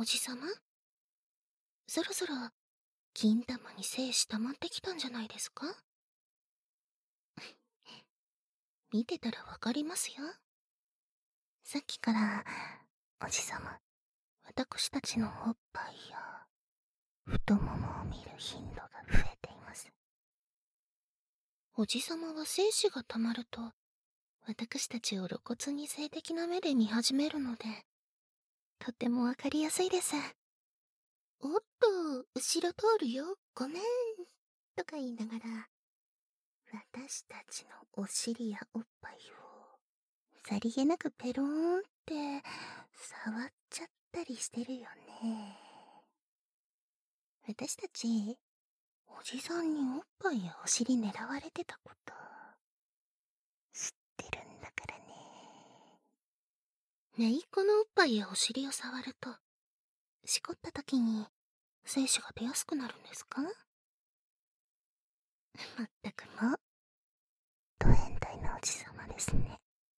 おじさま、そろそろ金玉に精子溜まってきたんじゃないですか？見てたらわかりますよ。さっきから、おじさま、私たちのおっぱいや太ももを見る頻度が増えています。おじさまは精子が溜まると、私たちを露骨に性的な目で見始めるので、とってもわかりやすいです。おっと、後ろ通るよ、ごめん、とか言いながら、私たちのお尻やおっぱいを、さりげなくペローンって、触っちゃったりしてるよね。私たち、おじさんにおっぱいやお尻狙われてたこと、知ってるんだからね。姪っ子のおっぱいやお尻を触ると、しこった時に、精子が出やすくなるんですか？まったくもう、ド変態なおじさまですね。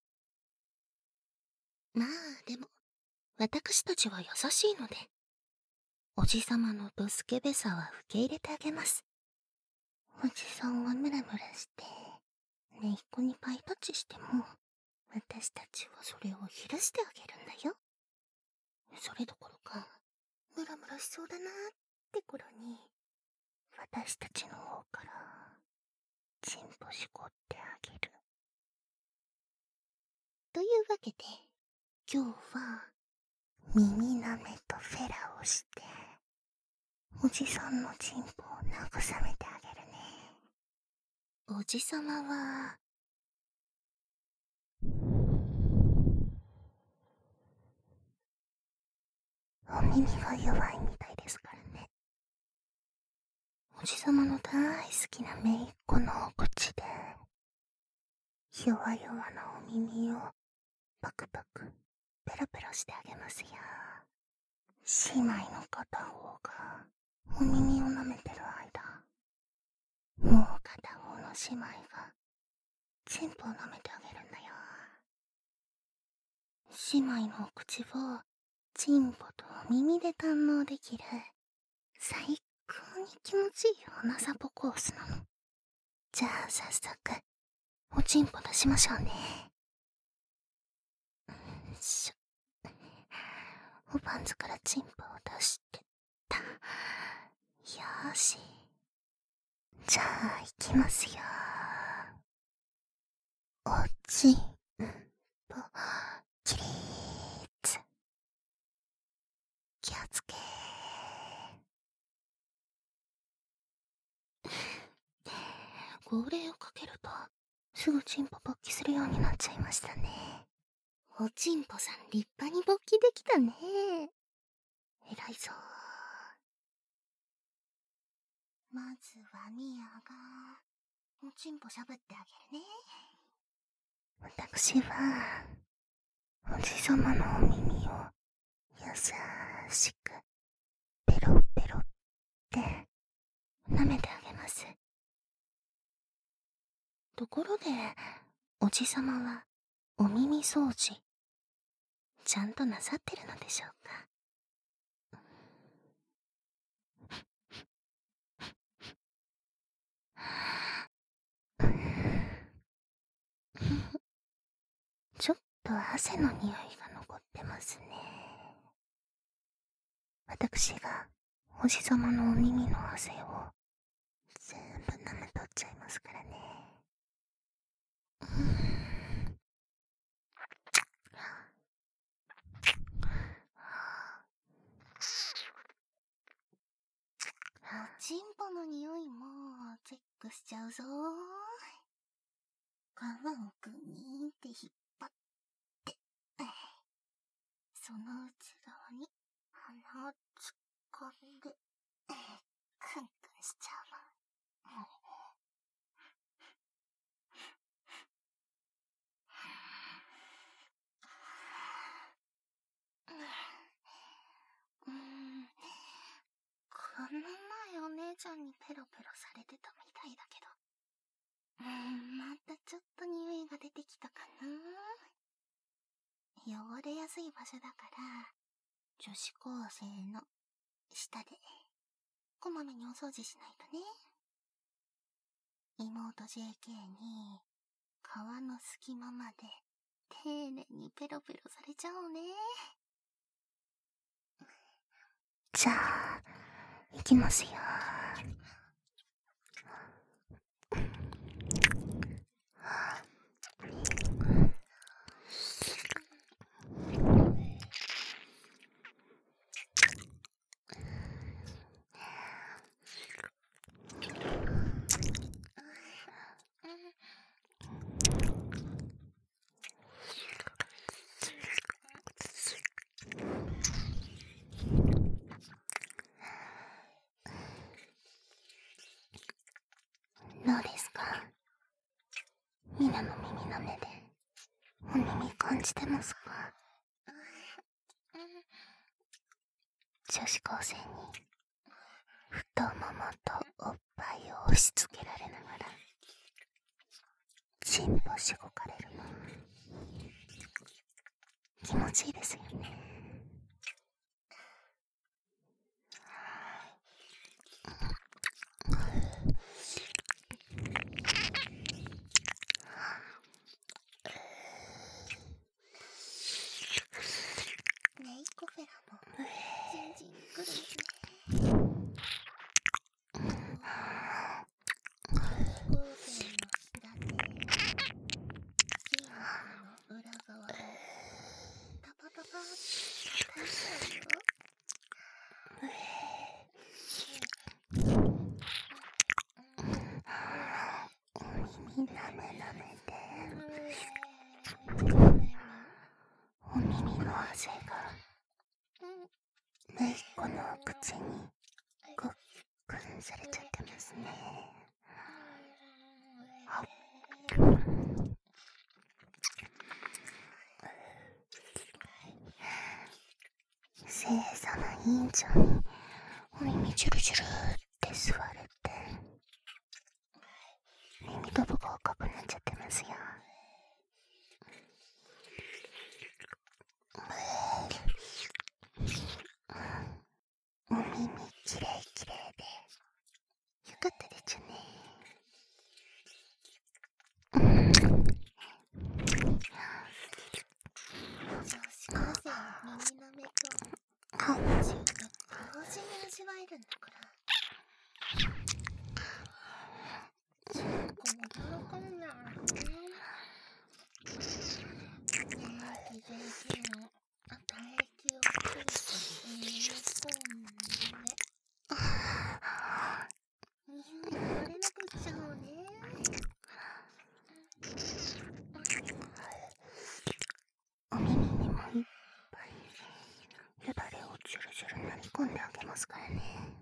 まあ、でも、私たちは優しいので、おじさまのドスケベさは受け入れてあげます。おじさんはムラムラして、姪っ子にパイタッチしても、私たちはそれを許してあげるんだよ。それどころか、ムラムラしそうだなーって頃に、私たちの方から、チンポしこってあげる。というわけで、今日は、耳なめとフェラをして、おじさんのチンポを慰めてあげるね。おじさまは、お耳が弱いみたいですからね。おじさまの大好きな姪っ子のお口で、弱々なお耳をパクパクペロペロしてあげますよ。姉妹の片方がお耳を舐めてる間、もう片方の姉妹がチンポを舐めてあげるんだよ。姉妹のお口をチンポとお耳で堪能できる最高に気持ちいいおなさぽコースなの。じゃあ早速、おちんぽ出しましょうね。おパンツからチンポを出してた。よーし。じゃあ行きますよ。おちんぽ、起立。気をつけ号令をかけると、すぐチンポ勃起するようになっちゃいましたね。おちんぽさん立派に勃起できたね。偉いぞ。まずはミアが、おちんぽしゃぶってあげるね。私は、おじさまのお耳を、優しく、ペロペロって、舐めてあげます。ところで、おじさまは、お耳掃除、ちゃんとなさってるのでしょうか？ちょっと汗の匂いが残ってますね。私がおじさまのお耳の汗を全部舐め取っちゃいますからね。おちんぽの匂いもチェックしちゃうぞ。皮をグニーンって引っ張って、その内側に鼻を突っ込んで、クンクンしちゃうの。この前お姉ちゃんにペロペロされてたみたいだけど、またちょっと匂いが出てきたかな。汚れやすい場所だから、 女子高生の下でこまめにお掃除しないとね。妹 JK に皮の隙間まで丁寧にペロペロされちゃおうね。じゃあ行きますよ。どうですか？みなの耳の目でお耳感じてますか？女子高生に太ももとおっぱいを押し付けられながらチンポしごかれるの気持ちいいですよね。ネイコフェラもジンジン来るんですね。高校生の下で筋肉の裏側をタパタパって大したよ。お耳なめなめてお耳の汗がめいっ子の口にごっくんされちゃってますね。清楚な委員長にお耳チュルチュルって吸われて耳たぶが赤くなっちゃってますよ。お耳きれいきれいでよかったですね。女子高生の耳なめと宇宙が同時に味わえるんだから。ちんこも喜んだわね。JK の唾液をくるくる込んで割れなくっちゃうね。お耳にもいっぱいよだれをジュルジュルなり込んであげますからね。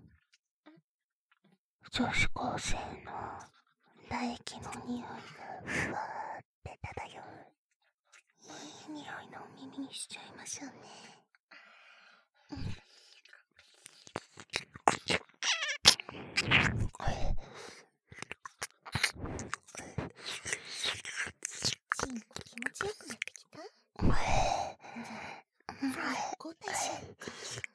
女子高生の唾液の匂いがふわーって漂ういい匂いのお耳にしちゃいましょうね。チンコ気持ちよくなってきた？じゃあ交代しようか。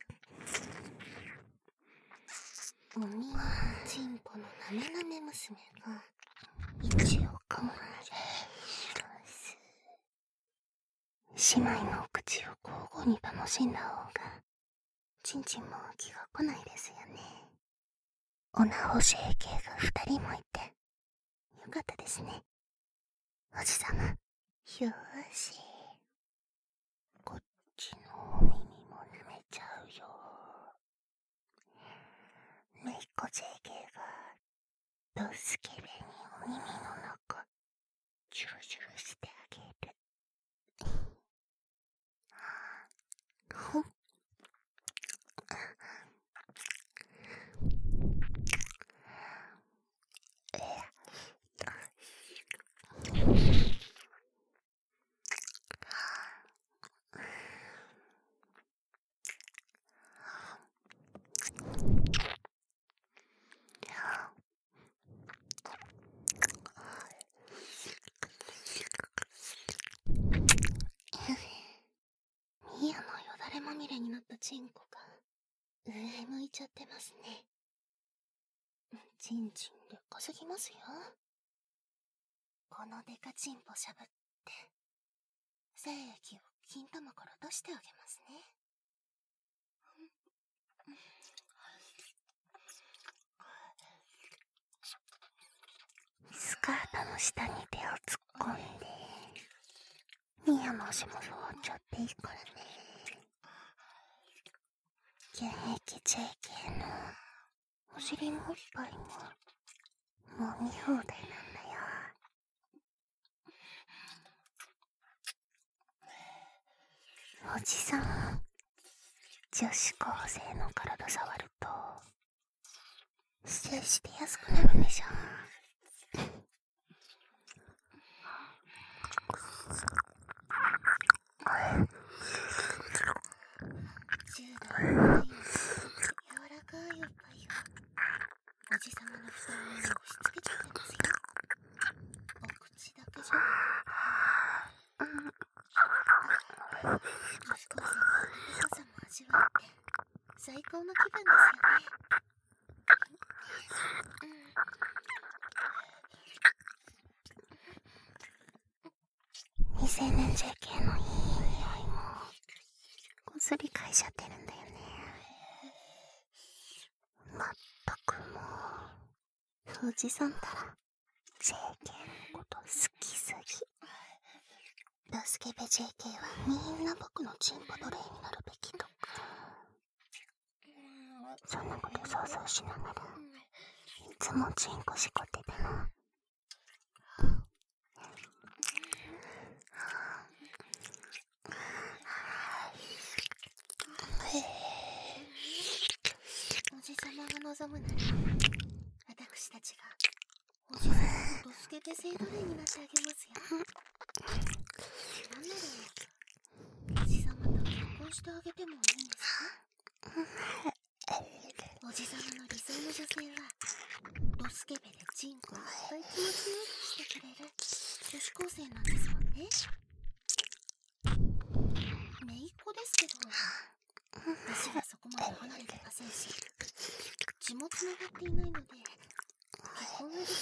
お耳のチンポのなめなめ娘が一応かわいい。姉妹のお口を交互に楽しんだ方がチンチンも気が来ないですよね。おなほしい系が2人もいてよかったですね。おじさま、よーしこっちのお耳も舐めちゃうよ。めいっ子 JK がドスケベにお耳の中チュルチュルしてあげる。ほっれになったチンコが上向いちゃってますね。チンチンでかすぎますよ。このデカチンポしゃぶって精液を金玉から出してあげますね。スカートの下に手を突っ込んで、宮の足も触っちゃっていいからね。現役 JK のお尻もおっぱいも揉み放題なんだよ。おじさん、女子高生の体触ると精子出やすくなるんでしょ。柔軟な柔らかいおっぱいをおじさまの太ももに押し付けちゃってますよ。お口だけじゃなくて女子高生の温かさも味わって最高の気分ですよね。未成年 JK のいい匂いもこすり嗅いじゃってるんだよね。まったくもうおじさんたら JK のこと好きすぎ。ドスケベ JK はみんな僕のチンポ奴隷になるべきとか、そんなこと想像しながらいつもチンコしこっててもおじさまが望むなら私たちがおじさまのドスケベ性奴隷になってあげますよ。なんならおじさまと結婚してあげてもいいんですか？おじさまの理想の女性はドスケベでチンコをいっぱい気持ちよくしてくれる女子高生なんですもんね。姪っ子ですけど年はそこまで離れてませんし血もつながっていないので結婚ができるはずです。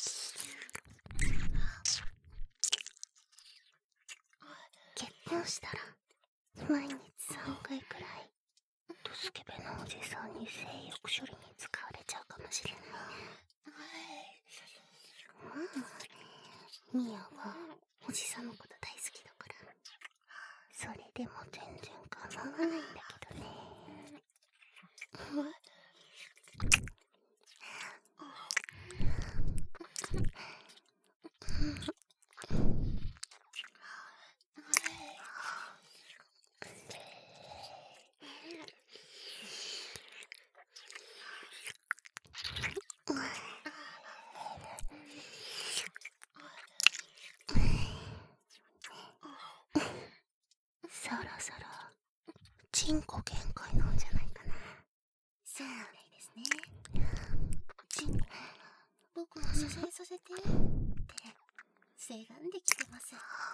結婚したら毎日3回くらいドスケベなおじさんに性欲処理に使われちゃうかもしれないね。ミヤはおじさんのこと大好きだからそれでも全然構わないんだけどね。そろそろチンコ限界なんじゃないかな。そうみたいですね。チンコ僕を射精させてってせがんできてます。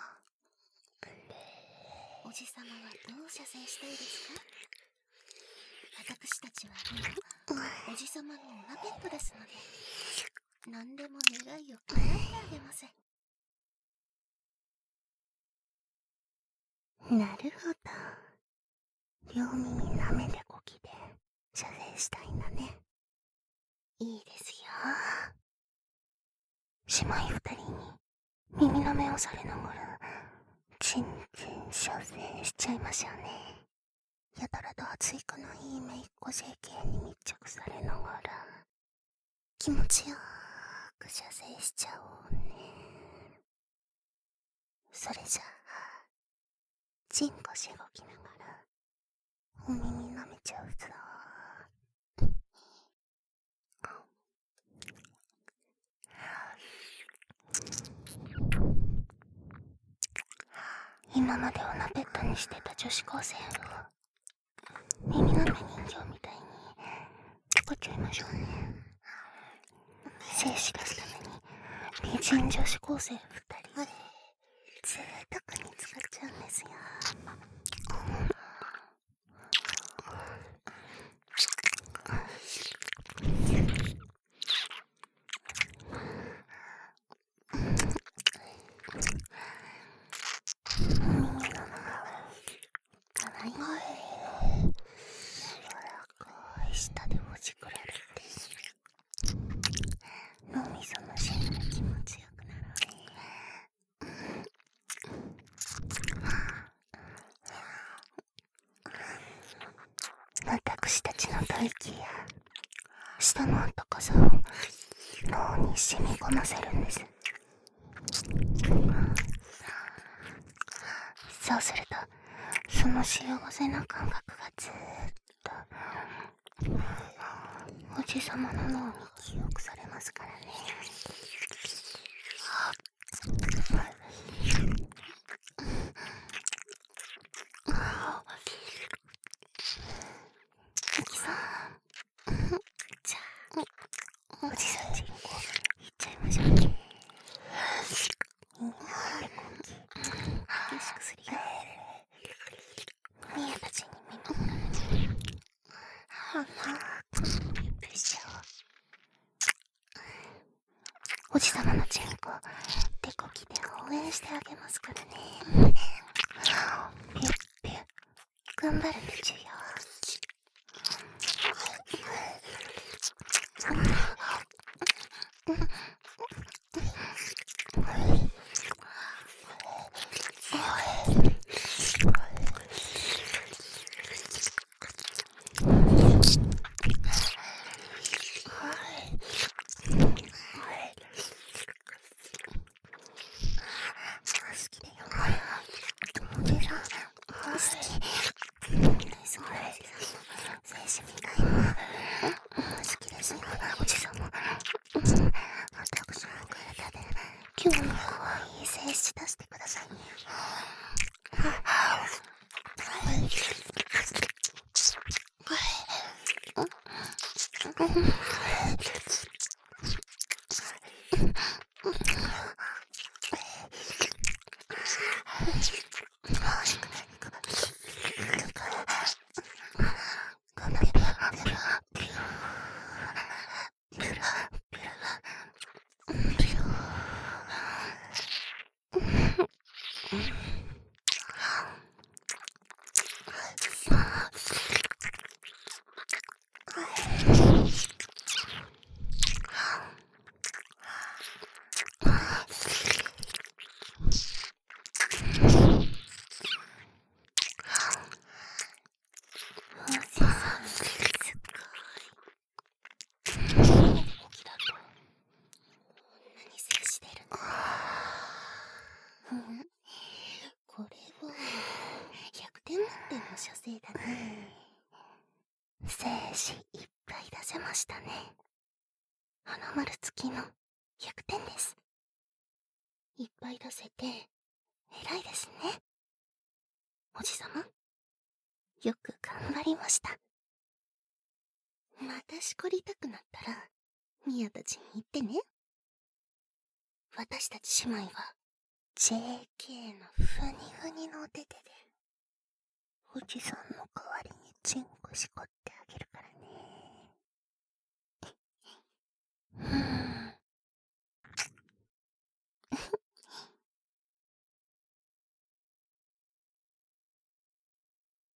おじさまはどう射精したいですか？私たちは今おじさまのオナペットですので何でも願いを叶えてあげます。なるほど。両耳舐めてこきで射精したいんだね。いいですよ。姉妹二人に耳舐めをされながらチンチン射精しちゃいましょうね。やたらと熱いかないいめいっ子 JK に密着されながら気持ちよく射精しちゃおうね。それじゃあチンコしごきながらお耳舐めちゃうぞ。今までオナペットにしてた女子高生を耳舐め人形みたいに使っちゃいましょうね。精子出すために美人女子高生2人贅沢に使っちゃうんですよ。 い下でほじくられて脳みその芯が気持ちよくなる。私たちの吐息や舌の温かさを脳に染み込ませるんです。そうするとその幸せな感覚がずーっとおじさまの脳に記憶されますからね。ミキさん、じゃあおじさんち行っちゃいましょうね。激しくするよ。ミヤたちに見守られてゆっくりしちゃおう。おじさまのチンコ手こきで応援してあげますからね。ピュッピュッ頑張るでちゅよ。今日も可愛い静止出してくださいね。これは100点満点の射精だね。精子いっぱい出せましたね。花丸付きの100点です。いっぱい出せて偉いですね。おじさま、よく頑張りました。またしこりたくなったらミヤたちに言ってね。私たち姉妹は JK のふにふにのお手手でおじさんの代わりにチンコしこってあげるからね。